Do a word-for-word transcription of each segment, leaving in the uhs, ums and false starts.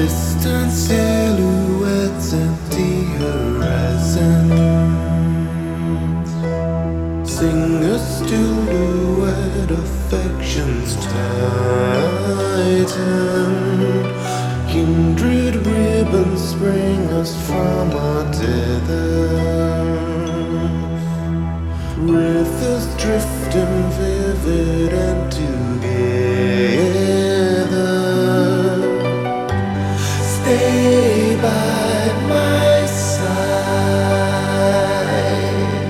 distant silhouettes and the horizon. Sing a still duet, affections tighten. Kindred ribbons spring us from our tethers. Rivers drifting vivid and together. Stay by my side.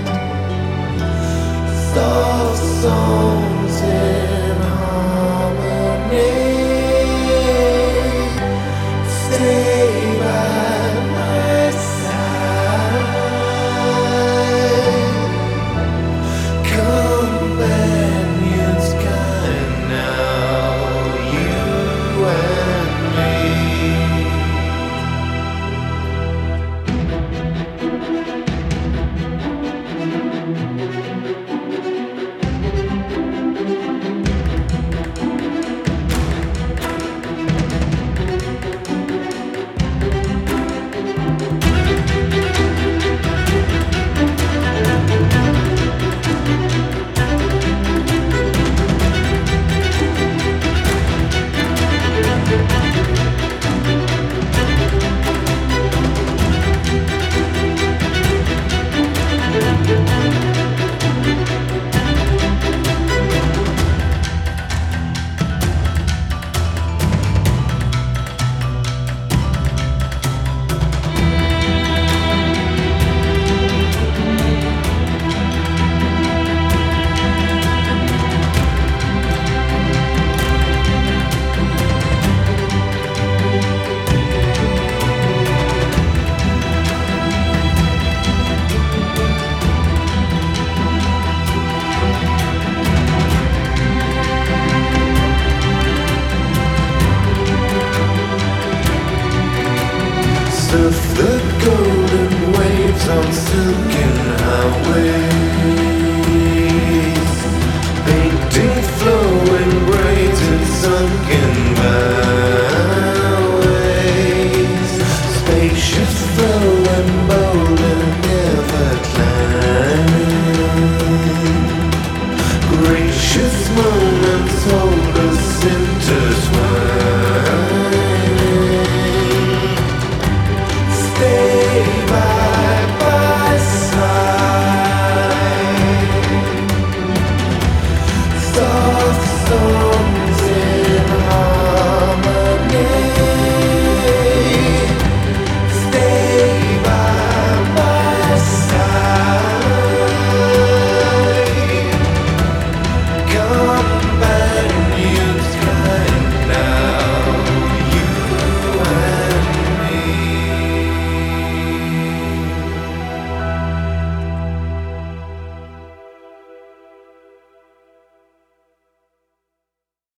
Soft songs in harmony. Stay by my side. Companions kind now, you and me. Surf the golden waves on silken